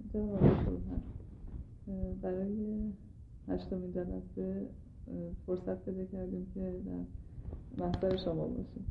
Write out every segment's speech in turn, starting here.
جناب آقای فروهر، برای 8مین جلسه فرصت پیدا کردیم که در محضر شما باشیم.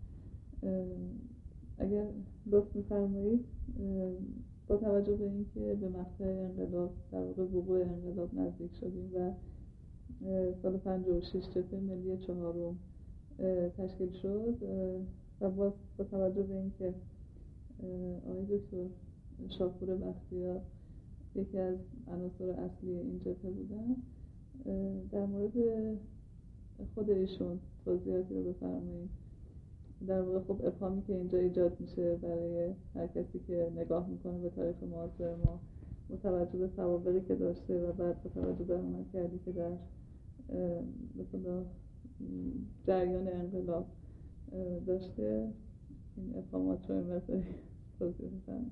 اگر لطف می‌فرمایید با توجه به اینکه به مقطع انقلاب، در واقع وقوع انقلاب نزدیک شدیم و سال 56 جبهه ملی چهارم تشکیل شد و با توجه به اینکه آقای دکتر شاپور بختیار یکی از عناصر اصلی این جبهه بودن، در مورد خود ایشون توضیحاتی رو بفرمایید. در واقع خب ابهامی که اینجا ایجاد میشه برای هر کسی که نگاه میکنه به تاریخ معاصر ما، متوجه به سوابقی که داشته و بعد متوجه به عملکردی که در مثلا جریان انقلاب داشته، این ابهامات رو این مقداری توضیح بفرمایید.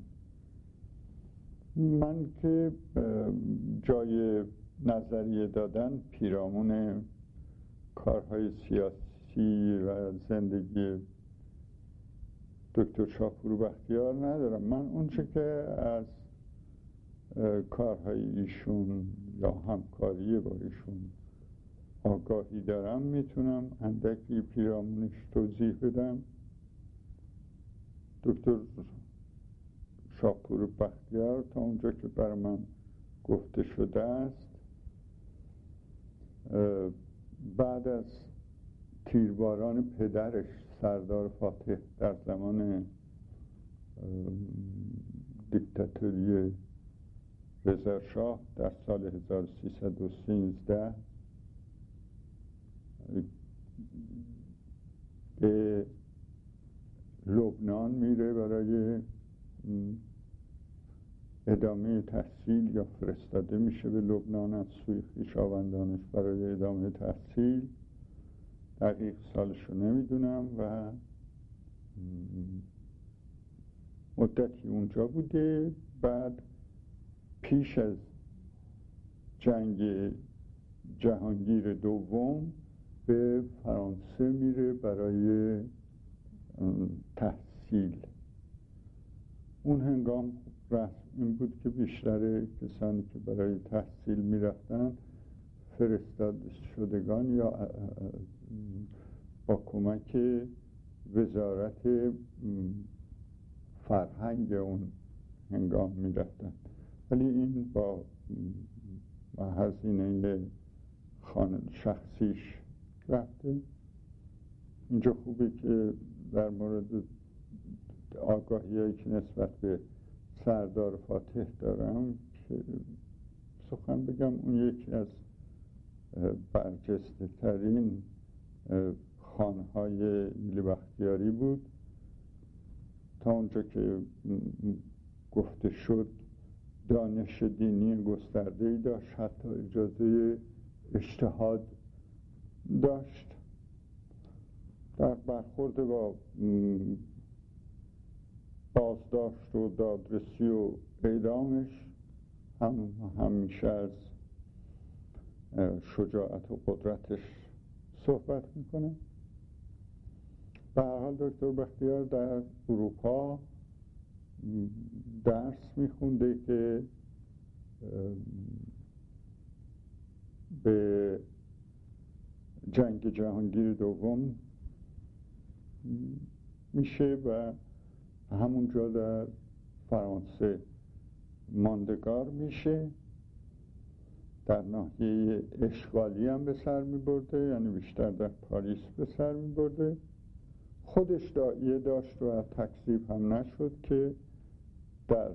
من که جای نظریه دادن پیرامون کارهای سیاسی و زندگی دکتر شاپور بختیار ندارم. من اونچه که از کارهای ایشون یا همکاری با ایشون آگاهی دارم میتونم اندکی پیرامونش توضیح بدم. دکتر شاپور بختیار تا اونجا که بر من گفته شده است، بعد از تیرباران پدرش سردار فاتح در زمان دیکتاتوری رضا شاه در سال 1313 به لبنان میره برای ادامه تحصیل، یا فرستاده میشه به لبنان از سوی خویشاوندانش برای ادامه تحصیل. دقیق سالشو نمیدونم و مدتی اونجا بوده. بعد پیش از جنگ جهانگیر دوم به فرانسه میره برای تحصیل. اون هنگام رسم این بود که بیشتر کسانی که برای تحصیل میرفتن فرستاده شدگان یا با کمک وزارت فرهنگ اون هنگام میرفتن، ولی این با هزینه شخصیش رفته. اینجا خوبه که در مورد آگاهی‌هایی که نسبت به سردار فاتح دارم که سخن بگم. اون یکی از برجسته ترین خانهای ایل بختیاری بود. تا اونجا که گفته شد دانش دینی گسترده‌ای داشت، حتی اجازه اجتهاد داشت. در برخورد با بازداشت و دادرسی و اعدامش همیشه از شجاعت و قدرتش صحبت میکنه. به هر حال دکتر بختیار در اروپا درس میخونده که به جنگ جهانگیر دوم میشه و همونجا در فرانسه ماندگار میشه. در ناحیه اشغالی هم به سر میبرده، یعنی بیشتر در پاریس به سر میبرده. خودش داعیه داشت و تکذیب هم نشد که در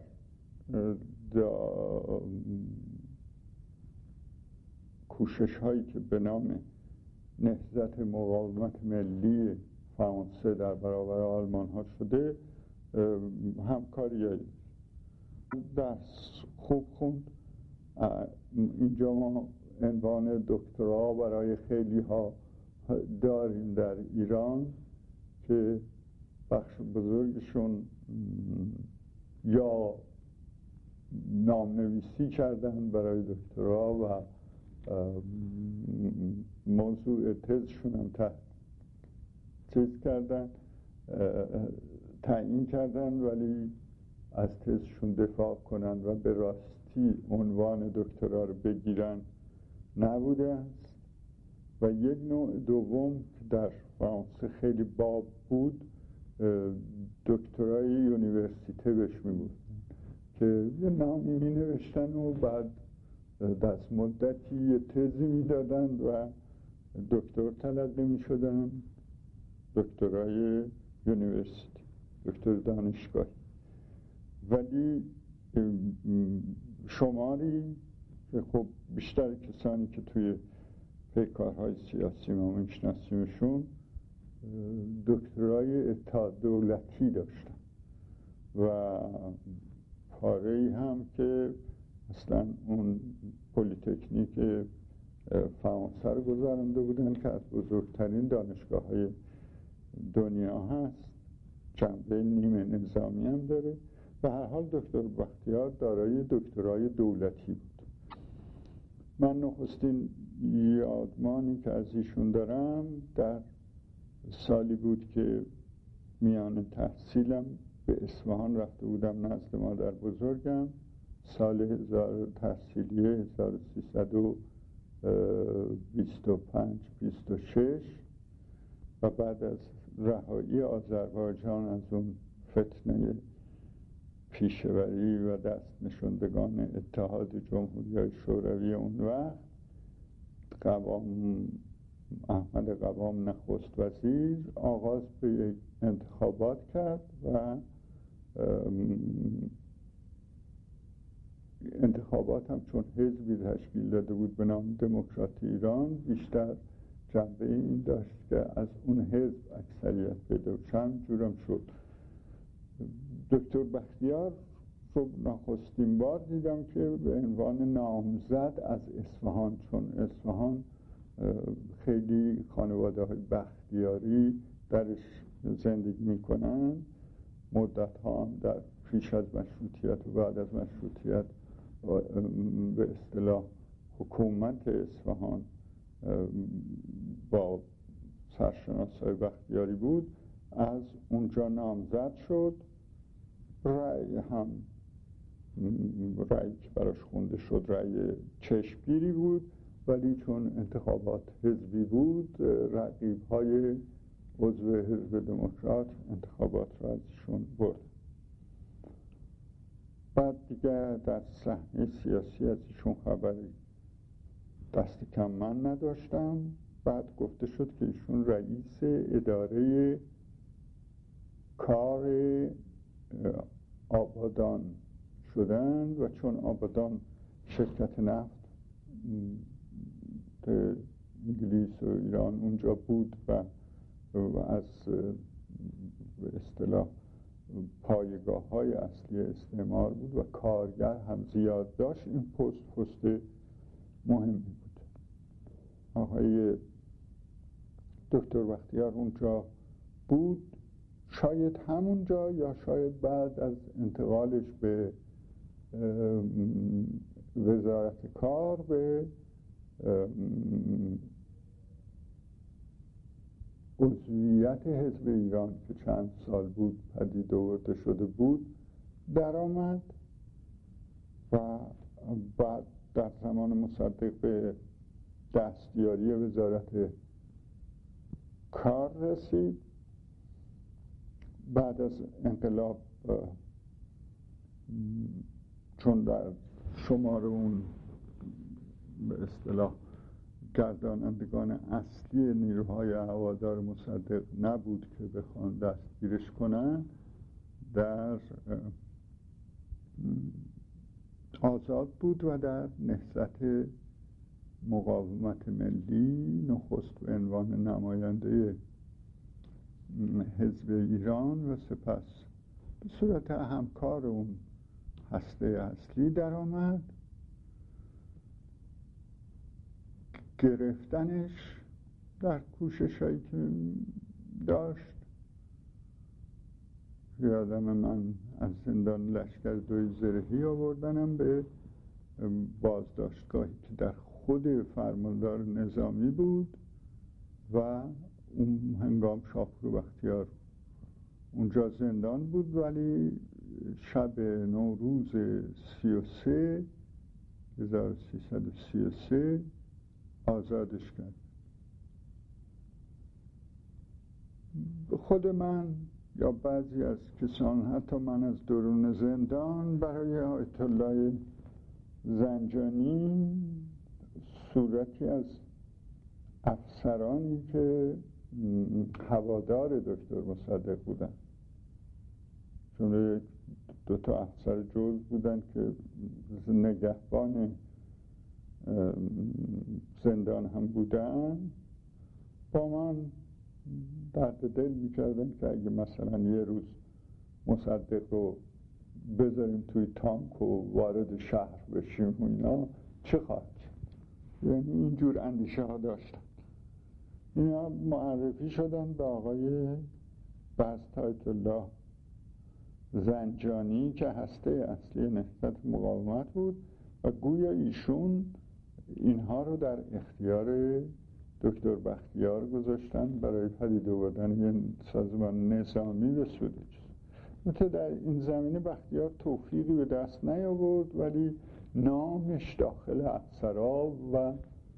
کوشش هایی که به نام نهضت مقاومت ملی فرانسه در برابر آلمان ها شده همکاری درس خوب خوند. اینجا ما عنوان دکترا برای خیلی ها داریم در ایران که بخش بزرگشون یا نامنویسی کردن برای دکترا و موضوع تزشون هم تعیین کردن، ولی از تزشون دفاع کنن و به راستی وقتی عنوان دکترا رو بگیرن نبوده است. و یک نوع دوم که در فرانسه خیلی باب بود، دکترای یونیورسیته بهش میگفتن، که یه نامی می نوشتن و بعد دست مدتی یه تزی می دادن و دکتر تلقی می شدن، دکترای یونیورسیتی، دکتر دانشگاهی. ولی شماری که خب بیشتر کسانی که توی پیکارهای سیاسی ما میشناسیمشون دکترای اتحاد دولتی داشتن و پاره‌ای هم که اصلا اون پلی‌تکنیک فرانسه رو گذارنده بودن که از بزرگترین دانشگاه‌های دنیا هست، جنبه نیمه نظامی هم داره. به هر حال دکتر بختیار دارای دکترای دولتی بود. من نخستین یادمانی که از ایشون دارم در سالی بود که میان تحصیلم به اصفهان رفته بودم نزد مادر بزرگم، سال تحصیلی 1325-26 و بعد از رهایی آذربایجان از اون فتنه پیشوری و دست نشاندگان اتحاد جمهوری‌های شوروی اون وقت، احمد قوام نخست وزیر آغاز به یک انتخابات کرد و انتخابات هم چون حزبی تشکیل داده بود به نام دموکرات ایران، بیشتر جنبه این داشت که از اون حزب اکثریت پیدا چند جورم شد. دکتر بختیار رو نخستین بار دیدم که به عنوان نامزد از اصفهان، چون اصفهان خیلی خانواده های بختیاری درش زندگی میکنن، مدت ها هم در پیش از مشروطیت و بعد از مشروطیت به اصطلاح حکومت اصفهان با سرشناسای بختیاری بود، از اونجا نامزد شد. رأی هم رأی که براش خونده شد رأی چشمگیری بود، ولی چون انتخابات حزبی بود رقیب‌های عضو حزب دموکرات انتخابات را از ایشون برد. بعد دیگه در صحنه سیاسی از ایشون خبری دست کم من نداشتم. بعد گفته شد که ایشون رئیس اداره کار آبادان شدن و چون آبادان شرکت نفت انگلیس و ایران اونجا بود و از به اصطلاح پایگاه‌های اصلی استعمار بود و کارگر هم زیاد داشت، این پست مهمی بود. آقای دکتر بختیار اونجا بود، شاید همونجا یا شاید بعد از انتقالش به وزارت کار به عضویت حزب ایران که چند سال بود پدید آورده شده بود در آمد و بعد در زمان مصدق به دستیاری وزارت کار رسید. بعد از انقلاب چون در شمار اون به اصطلاح گردانندگان اصلی نیروهای هوادار مصدق نبود که بخوان دستگیرش کنن، در آزاد بود و در نهضت مقاومت ملی نخست به عنوان نماینده حزب ایران و سپس به صورت همکار اون هسته اصلی در آمد. گرفتنش در کوشش‌هایی که داشت، یادم من از زندان لشکر دوی زرهی آوردنم به بازداشتگاهی که در خود فرماندار نظامی بود و اون هنگام شاپور بختیار اونجا زندان بود، ولی شب نوروز 33 1333 آزادش کرد. خود من یا بعضی از کسان، حتی من از درون زندان، برای آیت الله زنجانی صورتی از افسرانی که هوادار دکتر مصدق بودن، چون دو تا افسر جز بودن که نگهبان زندان هم بودن، با من درد دل میکردن که اگه مثلا یه روز مصدق رو بذاریم توی تانک و وارد شهر بشیم و اینا چه خواهد شد. یعنی اینجور اندیشه ها داشتن. اینا معرفی شدن به آقای بست آیت الله زنجانی که هسته اصلی نهضت مقاومت بود و گویا ایشون اینها رو در اختیار دکتر بختیار گذاشتن برای پدید آوردن یه سازمان نظامی به سودج. البته در این زمینه بختیار توفیقی به دست نیاورد، ولی نامش داخل افسرها و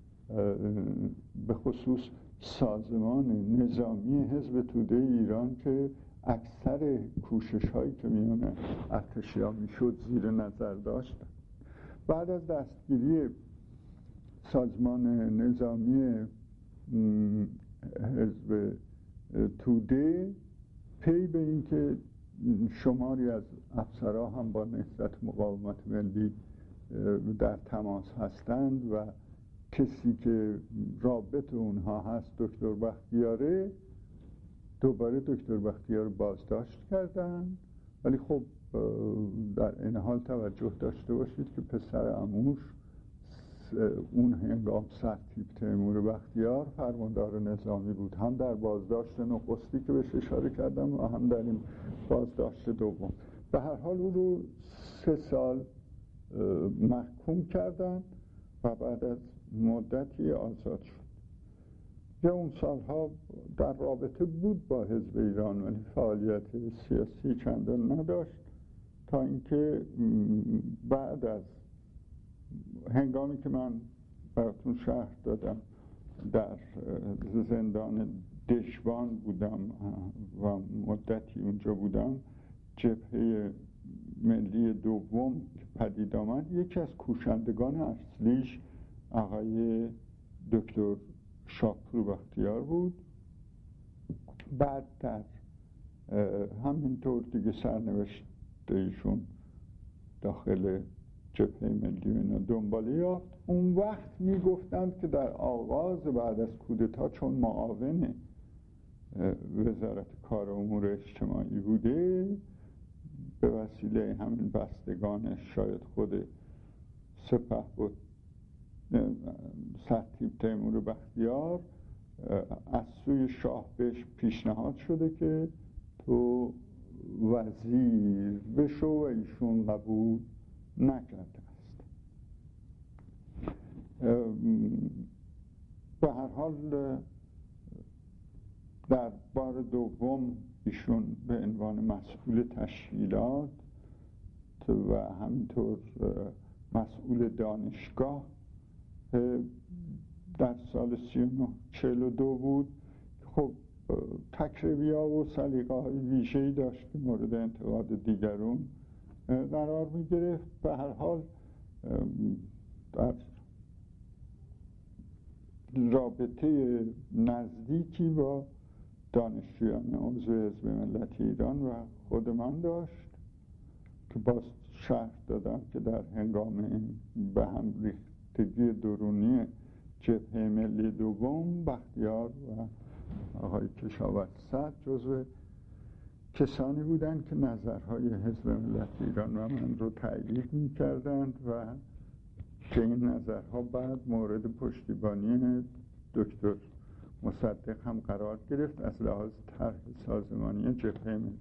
به خصوص سازمان نظامی حزب توده ایران که اکثر کوشش هایی که میان ارتشی‌ها میشد زیر نظر داشتن. بعد از دستگیری سازمان نظامی حزب توده، پی به این که شماری از افسرها هم با نهضت مقاومت ملی در تماس هستند و کسی که رابط اونها هست دکتر بختیاره، دوباره دکتر بختیار بازداشت کردن. ولی خب در این حال توجه داشته باشید که پسر عموش اون هنگام سرتیپ تیمور بختیار فرماندار نظامی بود، هم در بازداشت نخستی که بهش اشاره کردم و هم در این بازداشت دوم. به هر حال او رو 3 سال محکوم کردن و بعد از مدتی آزاد شد. یا اون سالها در رابطه بود با حزب ایران ولی فعالیت سیاسی چندان نداشت، تا اینکه بعد از هنگامی که من براتون شرح دادم در زندان دشوان بودم و مدتی اونجا بودم، جبهه ملی دوم که پدید آمد، یکی از کوشندگان اصلیش آقای دکتر شاپور بختیار بود. بعد در همینطور دیگه سرنوشت ایشون داخل جبهه ملی اینا دنباله یافت. اون وقت میگفتند که در آغاز بعد از کودتا چون معاون وزارت کار و امور اجتماعی بوده، به وسیله همین بستگانش شاید خود سپهبد سرتیپ تیمور بختیار از سوی شاه بهش پیشنهاد شده که تو وزیر بشو و ایشون قبول نکرده است. به هر حال در بار دوم ایشون به عنوان مسئول تشکیلات و همینطور مسئول دانشگاه در سال 39-42 بود. خب تکریبی‌ها و سلیقه‌های ویژه‌ای داشت که مورد انتقاد دیگرون قرار می‌گرفت. به هر حال در رابطه نزدیکی با دانشجویان عضو حزب ملت ایران و خود من داشت که باز شرح دادم که در هنگام به هم ریختگی درونی جبهه ملی دوم، بختیار و آقای کشاورز صدر جزو کسانی بودند که نظرهای حزب ملت ایران و من رو تأیید می‌کردند و که این نظرها بعد مورد پشتیبانی دکتر مصدق هم قرار گرفت از لحاظ طرح سازمانی جبهه ملی.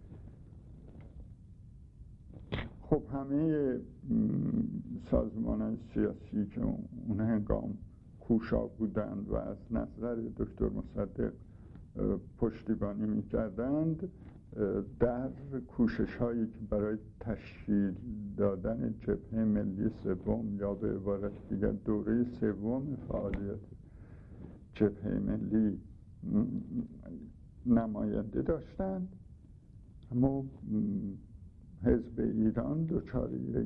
خب همه سازمان‌های سیاسی که اون هنگام کوشا بودند و از نظر دکتر مصدق پشتیبانی می‌کردند، در کوشش‌هایی که برای تشکیل دادن جبهه ملی سوم یا به عبارت دیگر دوره سوم فعالیت جبهه ملی نماینده داشتند، اما حزب ایران دچار یک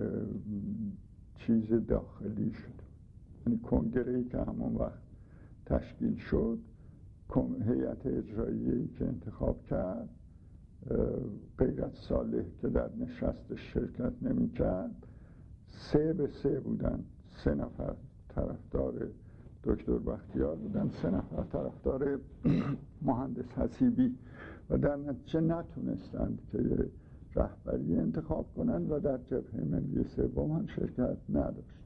چیز داخلی شد. یعنی کنگره‌ای که همون وقت تشکیل شد، هیئت اجراییه‌ای که انتخاب کرد غیر از صالح که در نشستش شرکت نمی‌کرد، 3-3 بودن. 3 نفر طرفدار دکتر بختیار بودن، 3 نفر طرفدار مهندس حسیبی و در نتیجه نتونستند که رهبری انتخاب کنند و در جبهه ملی سوم هم شرکت نداشت.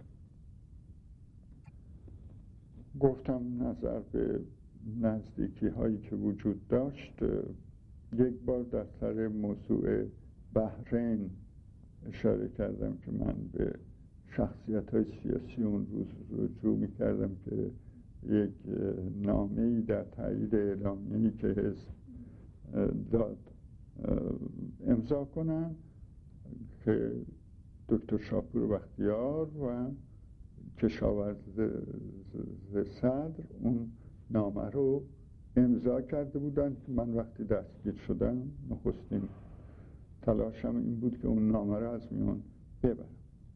گفتم نظر به نزدیکی هایی که وجود داشت. یک بار در سر موضوع بحرین اشاره کردم که من به شخصیت های سیاسی اون روز رجوع می کردم که یک نامه‌ای در تایید اعلامیه‌ای که حزب داد امضا کنن که دکتر شاپور بختیار و کشاورز صدر اون نامه رو امضا کرده بودن که من وقتی دستگیر شدم نخستین تلاشم این بود که اون نامه رو از میان ببرم.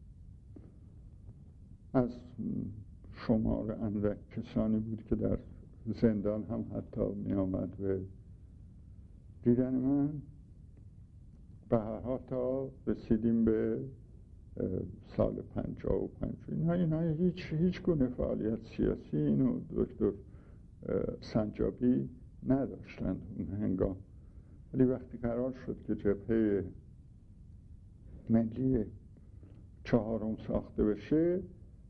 از شمار اندک کسانی بود که در زندان هم حتی می آمد و دیدن من. به هر حال تا رسیدیم به سال 55 اینا هیچ گونه فعالیت سیاسی اینو دکتر سنجابی نداشتند اون هنگام. ولی وقتی قرار شد که جبهه ملی 4 ساخته بشه،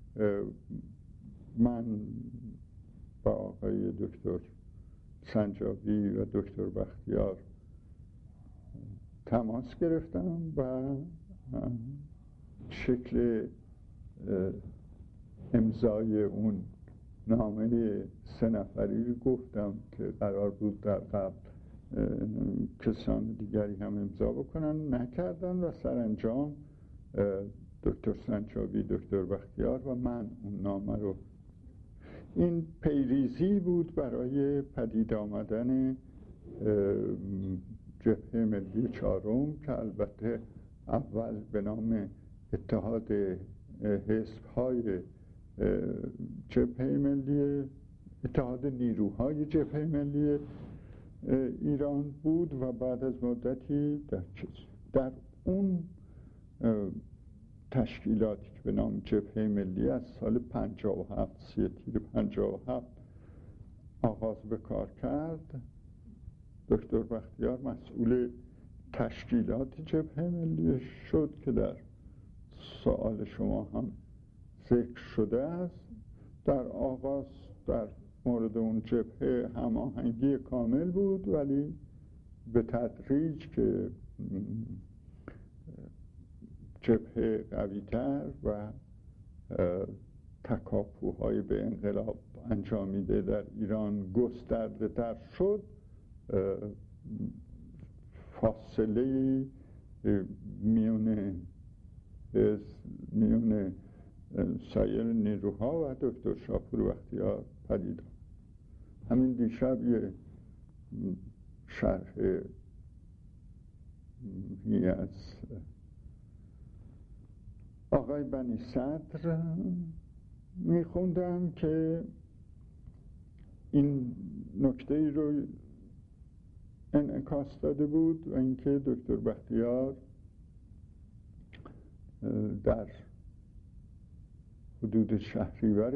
من با آقای دکتر سنجابی و دکتر بختیار تماس گرفتم و شکل امضای اون نامه 3 نفری گفتم که قرار بود در قبل کسان دیگری هم امضا بکنن، نکردن و سرانجام دکتر سنجابی، دکتر بختیار و من اون نامه رو. این پیریزی بود برای پدید آمدن جبهه ملی 4 که البته اول به نام اتحاد حزب‌های جبهه ملی، اتحاد نیروهای جبهه ملی ایران بود و بعد از مدتی در اون تشکیلاتی که به نام جبهه ملی از سال 57 3 تیر 57 آغاز به کار کرد، دکتر بختیار مسئول تشکیلات جبهه ملی شد که در سوال شما هم ذکر شده است. در آغاز در مورد اون جبهه هماهنگی کامل بود، ولی به تدریج که جبهه قوی‌تر و تکاپوهای به انقلاب انجامیده در ایران گسترده تر شد، فاصله میون سایر نیروها و دکتر شاپور بختیار پدید آمد. همین دیشب یه شرح از آقای بنی صدر میخوندم که این نکته ای رو انعکاس داده بود و اینکه دکتر بختیار در حدود شهریور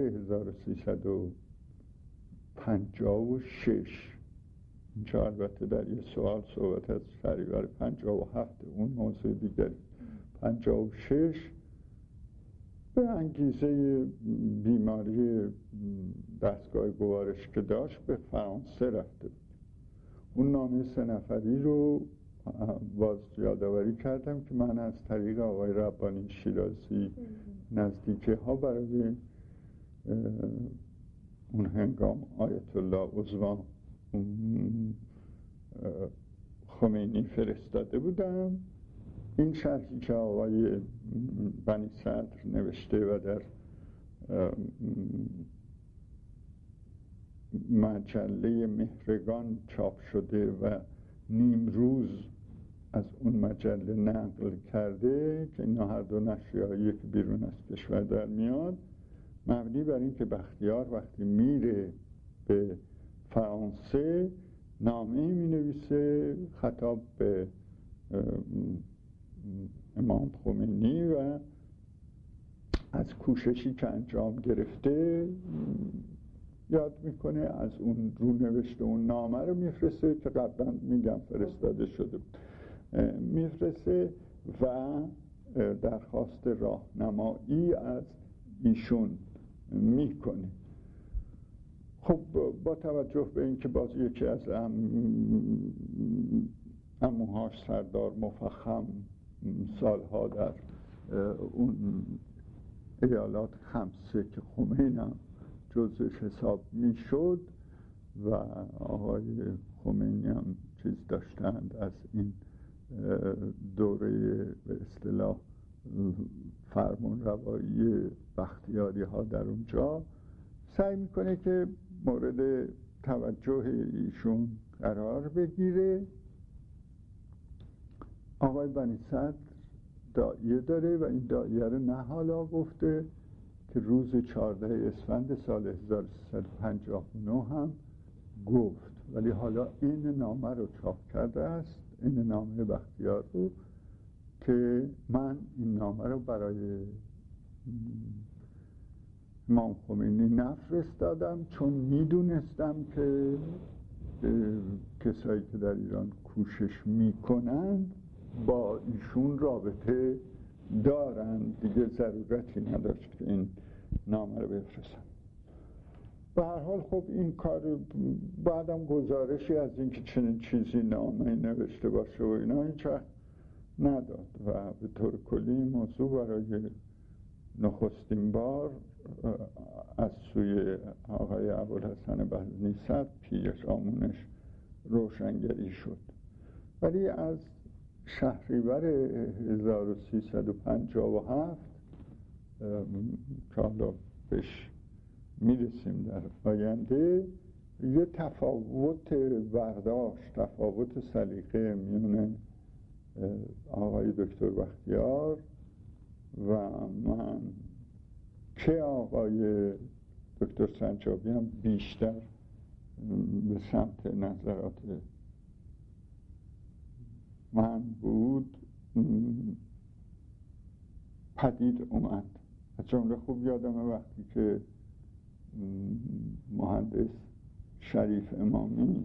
1356، اینجا البته در یه سوال صحبت از شهریور 57 اون موضوع دیگری، 56 به انگیزه بیماری دستگاه گوارش که داشت به فرانسه رفته بود. اون نامه 3 نفری رو باز یادآوری کردم که من از طریق آقای ربانی شیرازی نزدیکه ها برای اون هنگام آیت الله عظما خمینی فرستاده بودم این شرحی که آقای بنی صدر نوشته و در مجله مهرگان چاپ شده و نیمروز از اون مجله نقل کرده که اینا هر دو نشریه‌ای که بیرون از کشور در میاد، مبنی بر این که بختیار وقتی میره به فرانسه نامه می نویسه خطاب به امام خمینی و از کوششی که انجام گرفته یاد میکنه، از اون رو نوشته اون نامه رو میفرسته که قبلا میگم فرستاده شده میفرسته و درخواست راهنمایی از ایشون میکنه. خب با توجه به اینکه باز یکی از عموهاش سردار مفخم سالها در اون ایالات خمسه که خمینی هم جزش حساب میشد و آقای خمینی هم چیز داشتند از این دوره به اصطلاح فرمان روایی بختیاری ها در اونجا، سعی میکنه که مورد توجه ایشون قرار بگیره. آقای بنی صدر داعیه داره و این داعیه رو نه حالا گفته که روز 14 اسفند سال 1359 هم گفت، ولی حالا این نامه رو چاپ کرده است، این نامه بختیار رو، که من این نامه رو برای امام خمینی نفرستادم چون میدونستم که کسایی که در ایران کوشش میکنن با ایشون رابطه دارن، دیگه ضرورتی نداشت که این نامه رو بفرستم. به هر حال خب این کار بعدم گزارشی از اینکه چنین چیزی نامه نوشته باشه و اینا هیچ وقت نداد و به طور کلی موضوع برای نخستین بار از سوی آقای ابوالحسن بزنی صدر پیش آمونش روشنگری شد. ولی از شهریور 1357 که حالا بهش میرسیم در آینده، یه تفاوت برداشت، تفاوت سلیقه میون آقای دکتر بختیار و من که آقای دکتر سنجابی هم بیشتر به سمت نظرات من بود پدید اومد. از جمله خوب یادمه وقتی که مهندس شریف امامی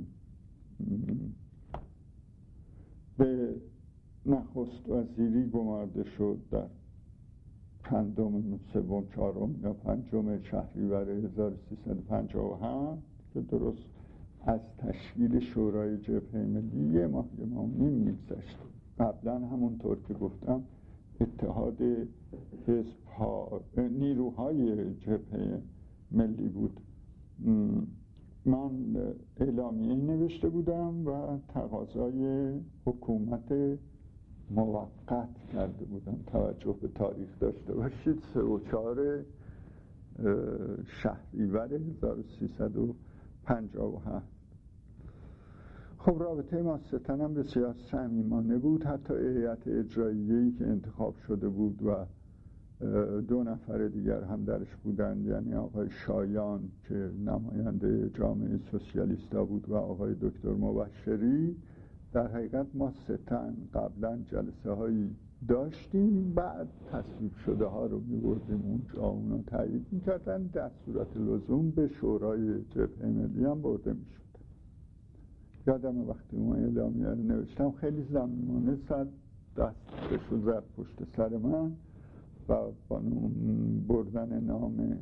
به نخست وزیری گمارده شد در چندم، سوم، چهارم یا پنجم شهریور 1357 که درست از تشکیل شورای جبهه ملی یه ماه و نیم میگذشت. قبلا همونطور که گفتم اتحاد حزب‌ها، نیروهای جبهه ملی بود. من اعلامیه نوشته بودم و تقاضای حکومت موقت کرده بودم. توجه به تاریخ داشته باشید، 3 و 4 شهریور 1357. خب رابطه ما ستن هم بسیار صمیمانه بود. حتی هیئت اجراییه‌ای که انتخاب شده بود و 2 نفر دیگر هم درش بودند، یعنی آقای شایان که نماینده جامعه سوسیالیستا بود و آقای دکتر مبشری، در حقیقت ما ستن قبلا جلسه هایی داشتیم، بعد تصویب شده ها رو می‌بردیم اونجا، اونا تایید می‌کردن، در صورت لزوم به شورای جبهه ملی هم برده می‌شد. یادم وقتی اون اعلامیه رو نوشتم خیلی صمیمانه دستش رو زد پشت سر من و با بردن نام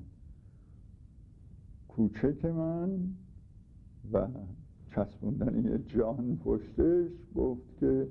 کوچک من و چسبوندن یه جان پشتش گفت که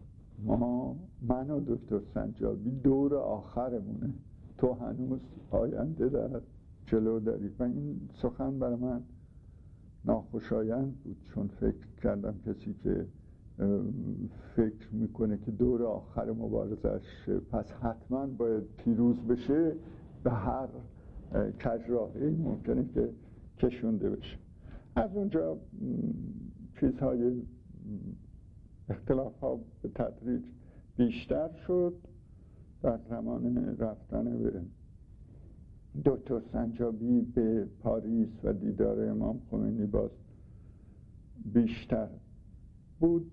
من و دکتر سنجابی دور آخرمونه، تو هنوز آینده در جلو داری. و این سخن برای من ناخوشایند بود چون فکر کردم کسی که فکر میکنه که دور آخر مبارزش، پس حتما باید پیروز بشه، به هر کجراهی ممکنه که کشونده بشه. از اونجا چیزهای اختلاف ها به تدریج بیشتر شد. در زمان رفتن به دکتر سنجابی به پاریس و دیدار امام خمینی باز بیشتر بود.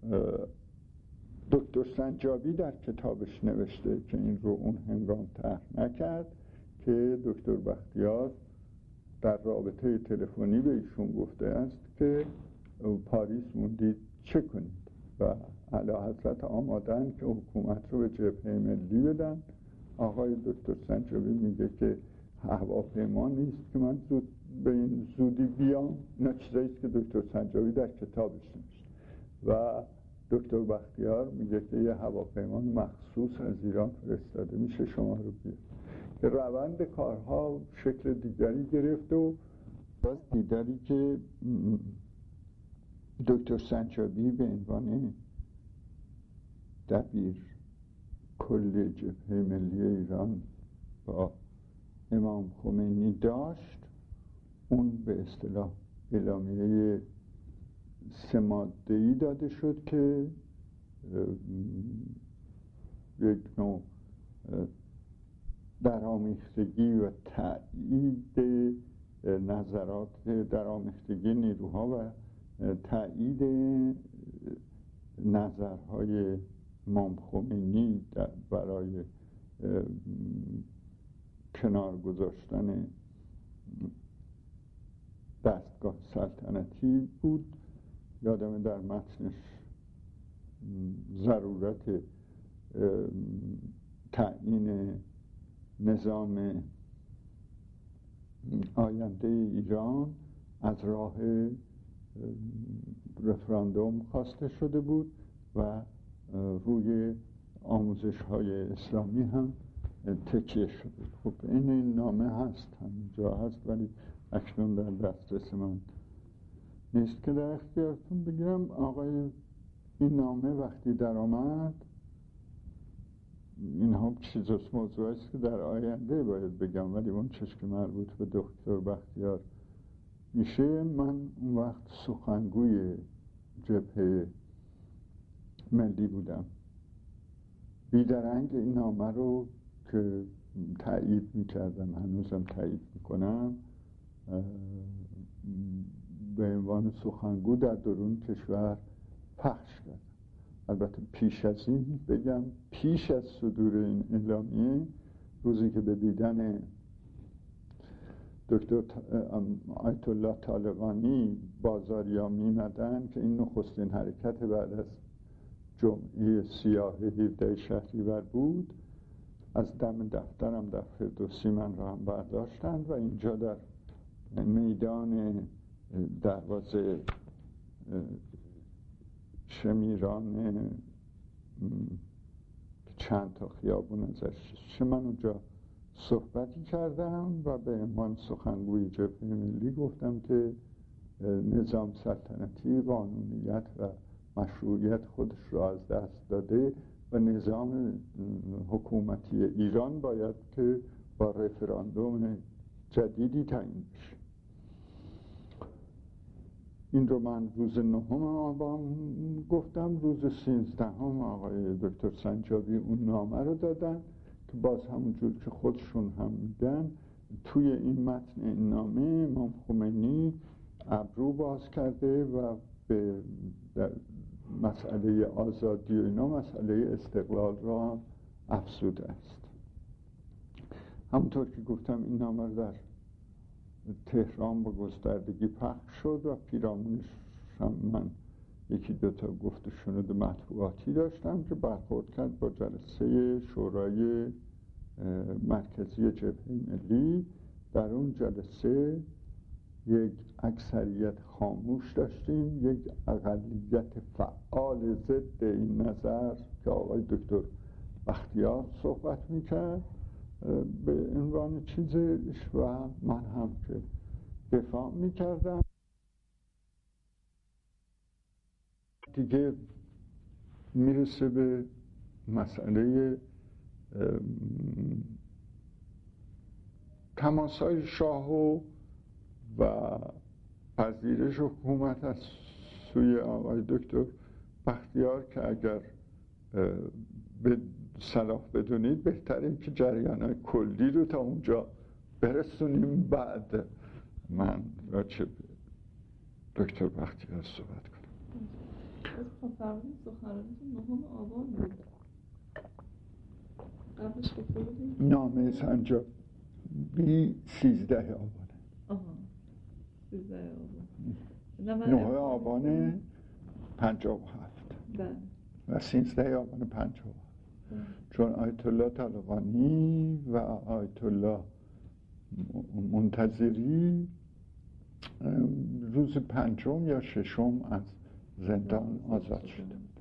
دکتر سنجابی در کتابش نوشته که این رو اون هنگام طرح نکرد که دکتر بختیار در رابطه تلفنی به ایشون گفته است که پاریس موندید چه کنید و اعلیحضرت آمادن که حکومت رو به جبهه ملی بدن. آقای دکتر سنجابی میگه که هواپیما نیست که من به این زودی بیام. اینا چیزایی که دکتر سنجابی در کتابش نوشته و دکتر بختیار میگه که یه هواپیما مخصوص از ایران فرستاده میشه شما رو بیاد، که روند کارها شکل دیگری گرفت و باز دیداری که دکتر سنجابی به عنوان دبیر کل جبهه ملی ایران با امام خمینی داشت، اون به اصطلاح اعلامیه 3 ماده‌ای داده شد که یک نوع درآمیختگی و تأیید نظرات، درآمیختگی نیروها و تأیید نظرهای امام خمینی برای کنار گذاشتن دستگاه سلطنتی بود. یادم در متنش ضرورت تعیین نظام آینده ایران از راه رفراندوم خواسته شده بود و روی آموزش های اسلامی هم تکیه شده. خب این نامه هست، همینجا هست، ولی اکنون در دسترس من نیست که در اختیارتون بگیرم. آقای این نامه وقتی در آمد، این هم چیزاست، موضوعی است که در آینده باید بگم، ولی اون چیز که مربوط به دکتر بختیار میشه، من اون وقت سخنگوی جبهه ملی بودم. بیدرنگ این نامه رو که تایید میکردم، هنوزم تایید میکنم، به عنوان سخنگو در درون کشور پخش کردم. البته پیش از این بگم، پیش از صدور این اعلامیه، روزی که به دیدن دکتر آیت الله طالقانی بازاریا میمدن که این نخستین حرکت بعد از جمعه سیاه 17 شهریور بود، از دم دفترم در فردوسی من را هم برداشتند و اینجا در میدان دروازه شمیران چند تا خیابون ازش من اونجا صحبتی کردم و به عنوان سخنگوی جبهه ملی گفتم که نظام سلطنتی قانونیت و مشروعیت خودش را از دست داده و نظام حکومتی ایران باید که با رفراندوم جدیدی تعیین بشه. این رو من روز 9 آبان گفتم. روز 13 آقای دکتر سنجابی اون نامه رو دادن که باز همونجور که خودشون هم میگن، توی این متن این نامه امام خمینی ابرو باز کرده و به مسئله آزادی و اینا مسئله استقلال را افزوده است. همونطور که گفتم این نامه رو در تهران با گستردگی پخش شد و پیرامونش هم من 1-2 تا گفت و شنود مطبوعاتی داشتم که برخورد کرد با جلسه شورای مرکزی جبهه ملی. در اون جلسه یک اکثریت خاموش داشتیم، یک اقلیت فعال ضد این نظر که آقای دکتر بختیار صحبت میکرد به عنوان چیزش و من هم که دفاع میکردم. دیگه میرسه به مسئله تماسای شاه و پذیرش حکومت از سوی آقای دکتر بختیار که اگر به صلاح بدونید بهتره که جریان‌های کلی رو تا اونجا برسونیم، بعد من راجع به دکتر بختیار صحبت کنم. فرمودید سخنرانیتون 9 آبان بود. قبلش گفته بودیم نامه سنجابی 13 آبانه. 13 آبان. 9 آبان 57 بله و 13 آبان 57 چون آیت الله طالقانی و آیت الله منتظری روز 5 یا 6 از زندان آزاد شده.